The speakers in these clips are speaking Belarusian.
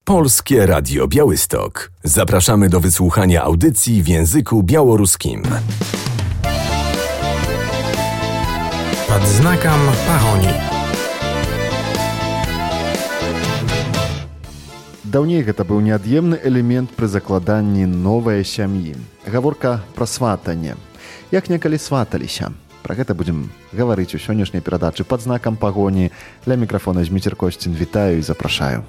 Polskie Radio Białystok. Zapraszamy do wysłuchania audycji w języku białoruskim. Pod знаком пагоні. Даўней гэта быў неад'емны элемент пры закладанні новай сям'і. Гаворка пра сватанне. Як некалі сваталіся. Пра гэта будзем гаварыць у сённяшняй перадачы пад знакам пагоні. Ля мікрафона Зміцер Косцін вітаю і запрашаю.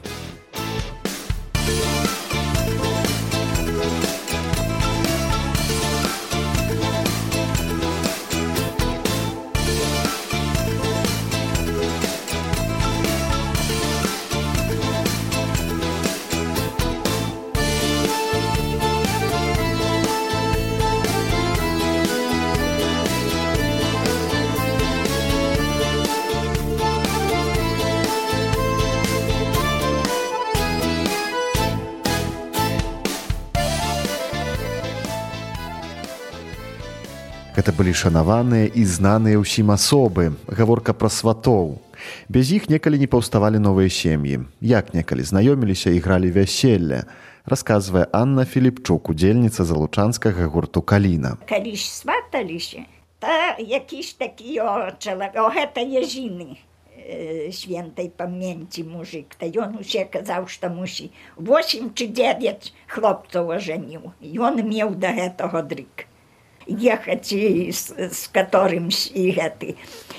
Гэта былі шанаваныя і знаныя ўсім асобы. Гаворка пра сватоў. Без іх некалі не паўставалі новыя сем'і. Як некалі знаёміліся і гралі вяселле, расказвае Анна Філіпчук, удзельніца залучанскага гурту «Каліна». Калі ж сваталіся, то якісь такі чалавек, гэта Язіны, свентай памяці мужик, то ён усе казаў, што мусі 8 чи 9 хлопцаў ажаніў. Ён меў да гэтага дрык. Ехаць з которым і гэты.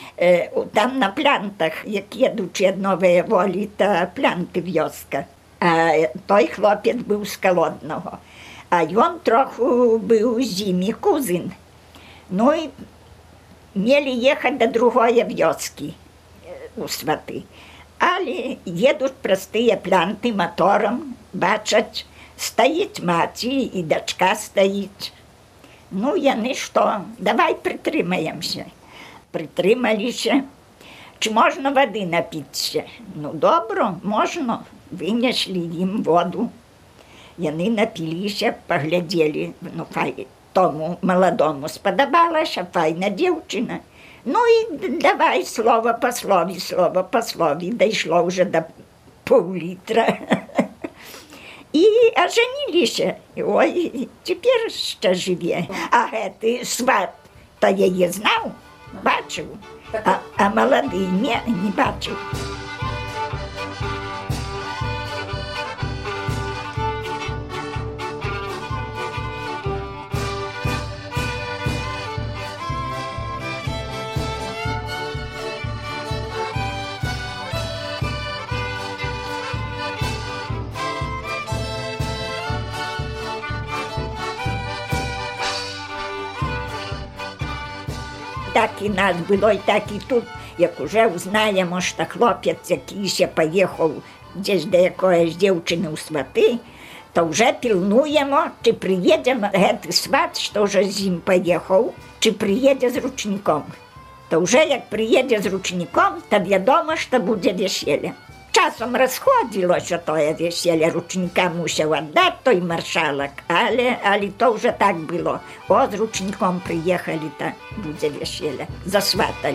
Там на плантах, як едучы ад Новыя Волі, то планты вёска. А той хлопец быў з Калоднага. А ён троху быў з імі кузын. Ну і мелі ехаць да другое вёскі у сваты. Але едуць праз тыя планты маторам, бачаць, стаіць маці і дачка стаіць. Ну, яны што? Давай прытрымаемся. Прытрымаліся. Чи можна вады напіцца? Ну, добра, можна. Вынеслі ім воду. Яны напіліся, паглядзелі. Ну, тому маладому спадабалася, файна дзеўчына. Ну, і давай слова па слові. Дайшло ўжо да паўлітра. І ажаніліся. Ой, цяпер ще жыве. А гэты сват, то яе знаў, бачыў. А малады не бачыў. Так і нас было, і так і тут. Як уже узнаємо, що хлопець якийсь поїхав десь до якоїсь дівчини у свати, то вже пильнуємо, чи приїде гетий сват, що вже з ним поїхав, чи приїде з ручником. То вже як приїде з ручником, то відомо, що буде весілля. Часом розходилося тоє весілля, ручника мусив віддати той маршалок, але то вже так було. О, з ручником приїхали, то буде весілля, засватали.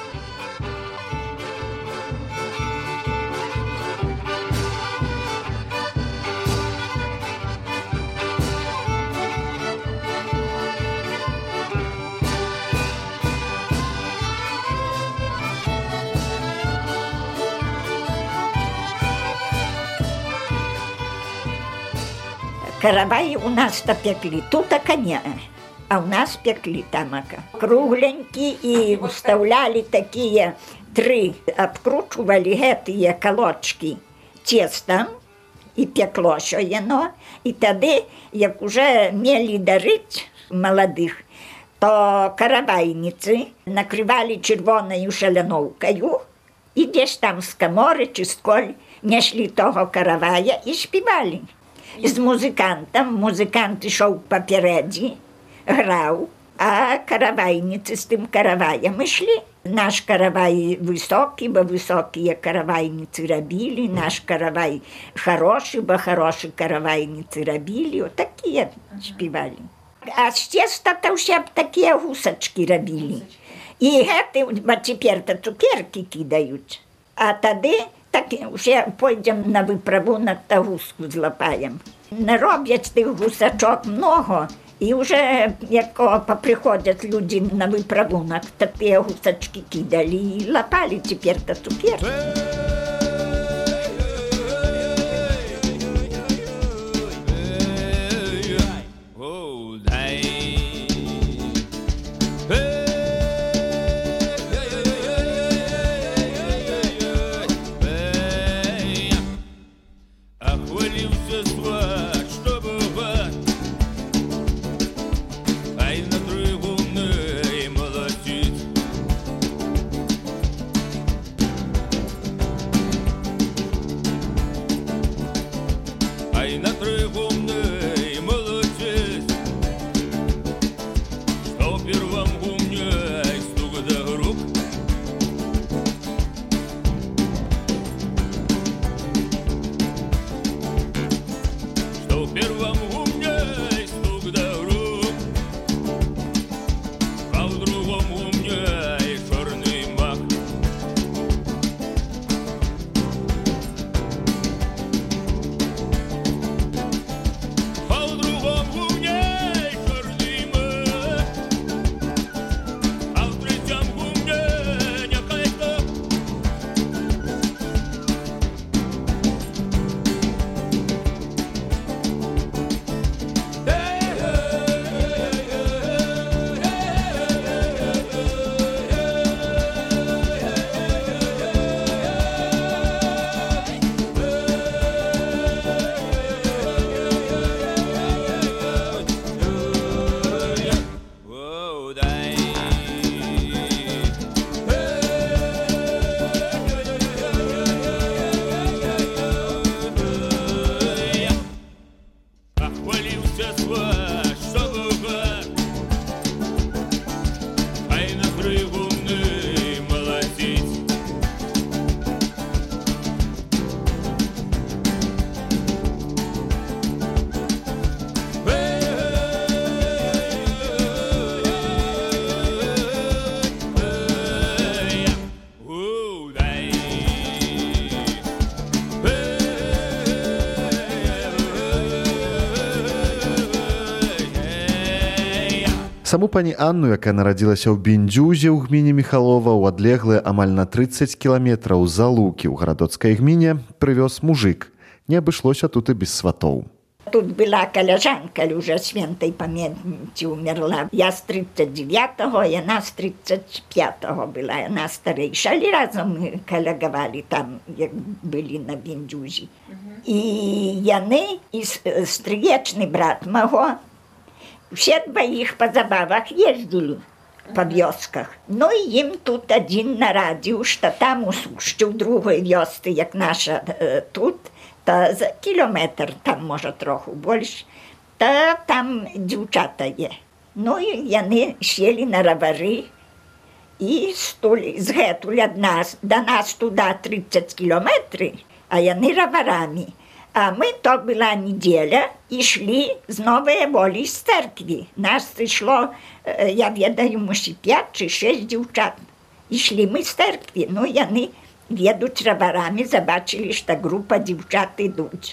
Караваї у нас то пекли, тут коня, а у нас пекли тамака. Кругленькі і вставляли такие 3, обкручували гэтые колочки тестом, і пеклося яно. І тоді, як уже мели дарить молодых, то каравайниці накривали червоною шаляновкою, і десь там з камори чи з коль несли того каравая і співали. З музикантом, музикант йшов попереді, грав, а каравайниці з тим караваєм йшли. Наш каравай високий, бо високі каравайниці робили, наш каравай хороший, бо хороші каравайниці робили, отакі співали. А з теста то все такі гусочки робили. І гэты, бо тепер то цукерки кидають. А тоді Так вже пойдемо на виправунок та гуску злапаємо. Нароблять тих гусачок много, і вже, як поприходять люди на виправунок, то ті гусачки кидали і лапали тепер та цукерки. Саму пані Анну, яка нарадзілася ў Бендзюзе ў гміне Міхалова, у адлеглыя амаль на 30 кіламетраў за Лукі ў гарадоцкай гміне прывёз мужык. Не абышлося тут і без сватоў. Тут была каляжанка, уже святой памяці умерла. Я з 39-го, яна з 35-го была. Яна старейша, але разом мы калягавалі там, як былі на Бендзюзе. І яны, і стрыечны брат маго, все двоих по забавах ездили по вёсках. Ну и им тут один нарадил, что там у сушці, у другой вёсцы, як наша тут, то за кілометр, там може трохи більше, то там дівчата є. Ну і вони сіли на ровари і з гетуля до нас туди 30 кілометрів, а вони роварами. А ми, то була неділя, йшли з Нової Волі, з церкви. Нас йшло, я відаю, може 5 чи 6 дівчат. Йшли ми з церкви, ну, вони їдуть роварами, забачили, що група дівчат йдуть.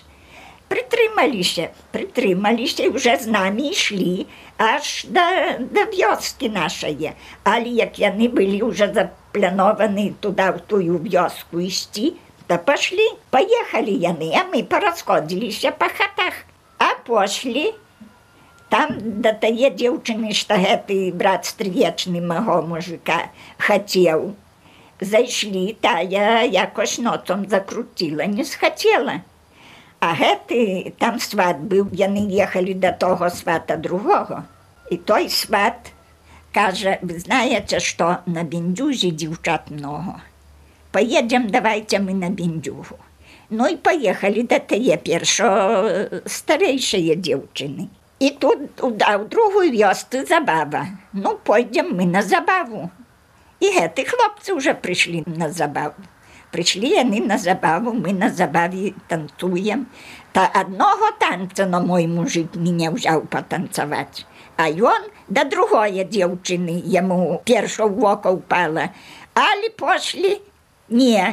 Притрималися і вже з нами йшли, аж до вёски нашої. Але як вони були вже заплановані туди, в ту вёску йти, то поехали яны, а мы порасходились по хатах. А пошли, там до тае девчины, что гэты брат стрвечный маго мужика хотел, зайшли, тая якось носом закрутила, не схотела. А гэты, там сват был, яны ехали до того свата другого. И той сват каже, вы знаете, что на Бендзюзе девчат много. Поедем, давайте мы на Бендзюгу. Ну и поехали до тее першо старейшие девчины. И тут у другую вёску забава. Ну, пойдем мы на забаву. И эти хлопцы уже пришли на забаву. Пришли они на забаву, мы на забаве танцуем. Та одного танца, но мой мужик меня взял потанцевать. А он до другой девчины, ему першо в око упало. Али пошли. Не,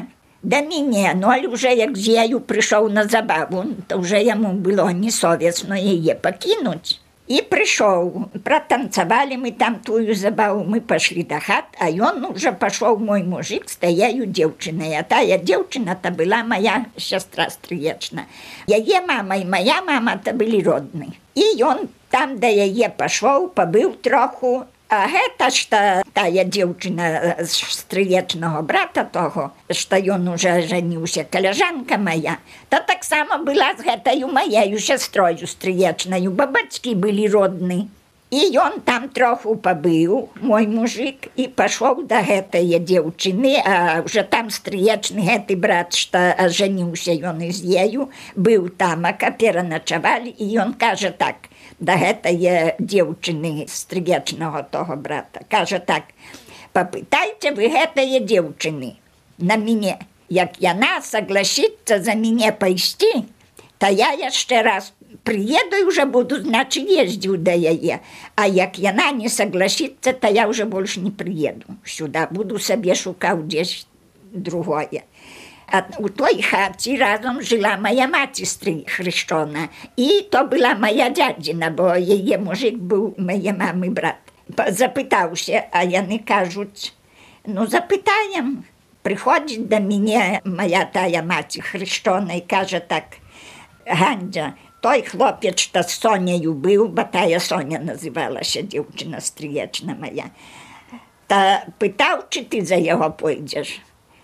Да мяне, ну, але уже як з ею прыйшоў на забаву, то уже яму было несовестно яе пакінуць. І прыйшоў, пратанцавалі мы там тую забаву, мы пашлі да хат, а ён уже пашоў, мой мужик, з таяю дзеўчынай. А тая дзеўчына-то была моя сястра стрыечна. Яе мама і моя мама-то былі родны. І ён там да яе пашоў, пабыў троху. А гэта ж тая дзеўчына з стрыечнага брата того, што ён уже жаніўся, каляжанка моя, то таксама была з гэтаю маєю сястрою стрыечнаю, бабацькі былі родны. І ён там троху пабыў, мой мужик, і пашоў да гэтае дзеўчыны, а уже там стрыечны гэты брат, што жаніўся ён і з ею, быў тамака, пераначавалі, і ён кажа так, да гэтае дзеўчыны стрыечнага того брата. Кажа так, папытайце вы гэтае дзеўчыны на мяне. Як яна согласіцца за мяне пайсці, то я яшчэ раз приеду і уже буду, значит, ездзіў да яе. А як яна не согласіцца, то я уже больше не приеду сюда. Буду сабе шукаў дзесь другое. А у той хаце разом жила моя маці хрещена. І то была моя дядзіна, бо яе мужик быў мае мамы брат. Запытаўся, а яны кажуць, ну запытаем. Прыходзіць да мяне моя тая маці хрещена і кажа так, Гандзя, той хлопец, што з Соняю быў, бо тая Соня называлася, дзеўчына стрыечна моя, та пытаў, чи ты за яго пойдзеш?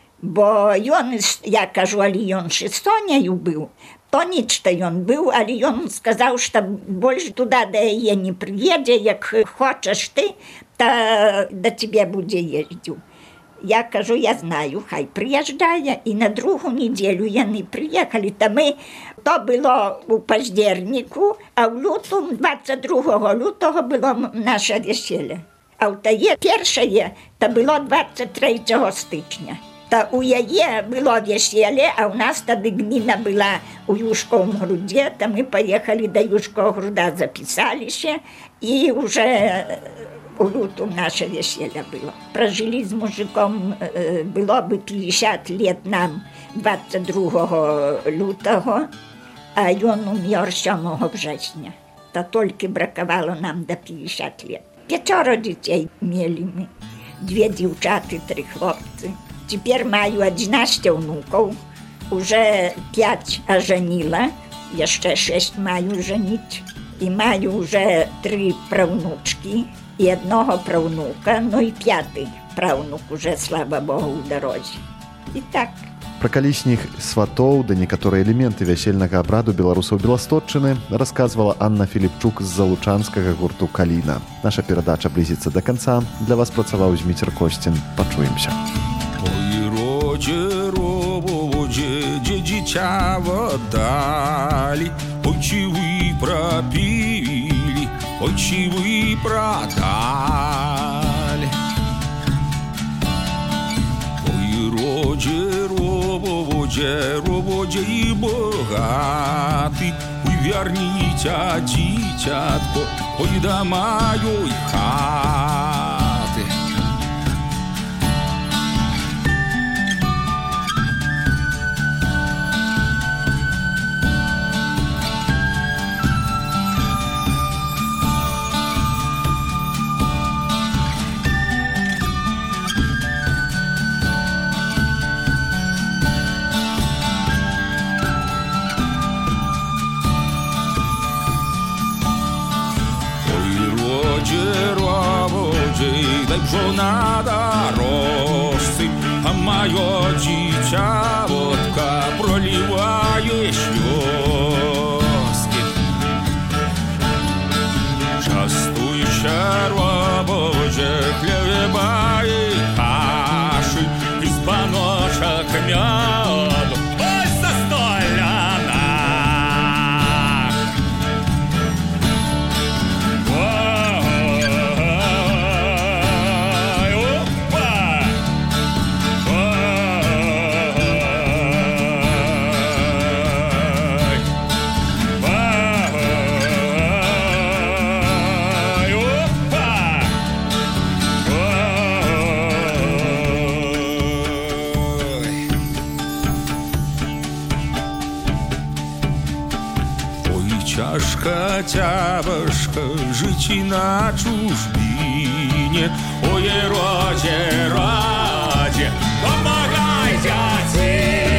Бо ён, я кажу, але ён ж з Соняю быў, то ніч, што ён быў, але ён сказаў, што больш туди да яе не приедзе, як хочаш ты, то да тебе будзе ездзіў. Я кажу, я знаю, хай приїжджає, і на другу неділю яны приїхали, то було у паздерніку, а в лютому, 22 лютого було наше весілля. А в тає перше, то було 23 стичня. Та у яе було весілля, а у нас тоді гміна була у Юшковому груді, то ми поїхали до Юшкового груда, записалися, і вже у лютому наше весілля було. Прожили з мужиком, було би 50 лет нам 22 лютого, а ён умер 7 врześnia. То тільки бракувало нам до 50 лет. 5 дітей мали ми, 2 дівчати, 3 хлопці. Тепер маю 11 внуків, уже 5 оженила, ще 6 маю женить. І маю вже 3 правнучки і 1 правнука, ну і 5-й правнук уже, слава Богу, у дорозі. І так. Пра калішніх сватоў да некаторыя элементы вясельнага абраду беларусаў Беластотчыны расказвала Анна Філіпчук з залучанскага гурту «Каліна». Наша перадача блізіцца да канца. Для вас працаваў Зміцер Косцін. Пачуемся. Ой, родзе, роводзе, дзе дзіця далі, ой, чи вы пропілі, ой, чи вы продалі. Ой, родзе, роводзе і богаты, ой, вярніця, дзіцятко, ой, да маёй хаты. Дай жона дорожцы, а моё дитя водка проливает слезки. Частуй черва Божья хлеба и каши, из баночек меду, ой, застольяна. Ciężka, ciężka życie na czужбине. Ой, роdzie, помогай, дядя.